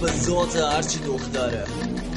به ذات هرچی دختره.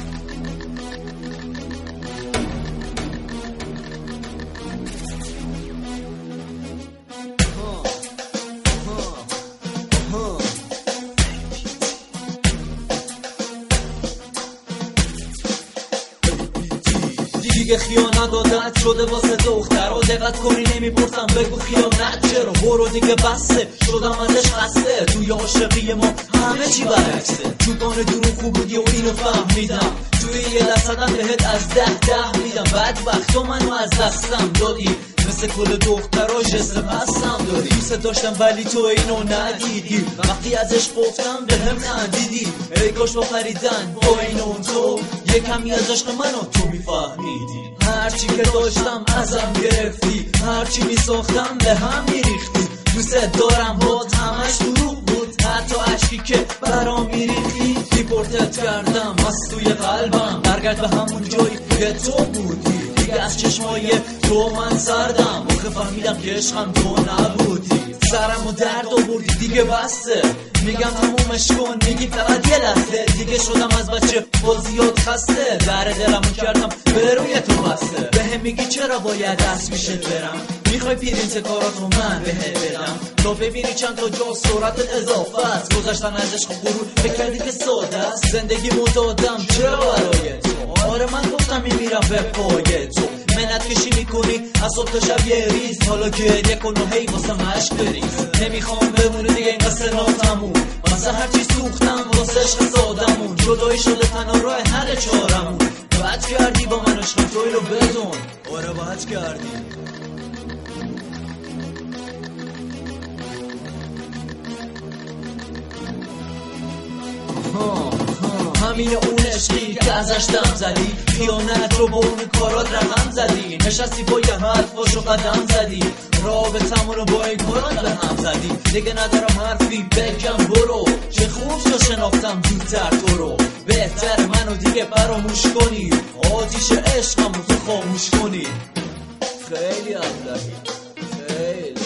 دیگه خیانت عادت شده واسه دخترها، دقت کنی نمیپرسم بگو خیانت چرا، برو دیگه بسته شدم ازش خسته. توی عاشقی ما همه چی برعکسه، چوبان دروغ خوب بودی و اینو فهمیدم، توی یه لحظه‌ام بهت از 10 میدم. بدبخت تو منو از دستم دادی، مثل کل دخترها جسم پسم داری. دوست داشتم ولی تو اینو ندیدی، وقتی ازش گفتم بهم خندیدی. ای کاش با خریدن با این اون تو یه کمی از عشق منو تو میفهمیدی. هرچی که داشتم ازم گرفتی، هرچی میساختم به هم میریختی. دوست دارم بات همش دروغ بود، حتی عشقی که برام میریختی دیپورتت کردم از توی قلبم. برگرد به همون جایی که تو بودی، دیگه از چشمای تو من سردم، آخه فهمیدم که عشقم تو نبودی. سرمو درد آوردی دیگه بسته، میگم تمومش کن میگی فقط یه لحظه. دیگه شدم از بچه بازیات خسته، در دلمو کردم به روی تو بسته. بهم میگی چرا باید دست پیشت برم، میخوای پرینت کاراتو من بهت بدم تا ببینی چند تا جا سرعتت اضافه است. گذاشتن از عشق غرور فکر کردی که ساده است، زندگی مدادم چرا برای تو. آره من گفتم میمیرم به پای تو، منت کشی میکنی از صبح تا شب یه ریز، حالا گریه کن و هی واسه مشق بریز. نمیخوام بمونه دیگه این قصه ناتموم، واسه هرچی سوختم واسه عشق سادمون. جدایی شده تنها راه حل چارمون، بد کردی با من عشق توی رو بدون. آره بد کردی. همین اون عشقی که ازش دم زدی، خیانت رو با اون کارات رقم زدی. نشستی با یه حرفاشو قدم زدی، رابطمون رو با این کارات به هم زدی. دیگه ندارم حرفی بگم برو، چه خوب شو شناختم زودتر تو رو. بهتر منو دیگه فراموش کنی، آتیش عشقمو تو خاموش کنی. خیلی ابلهی خیلی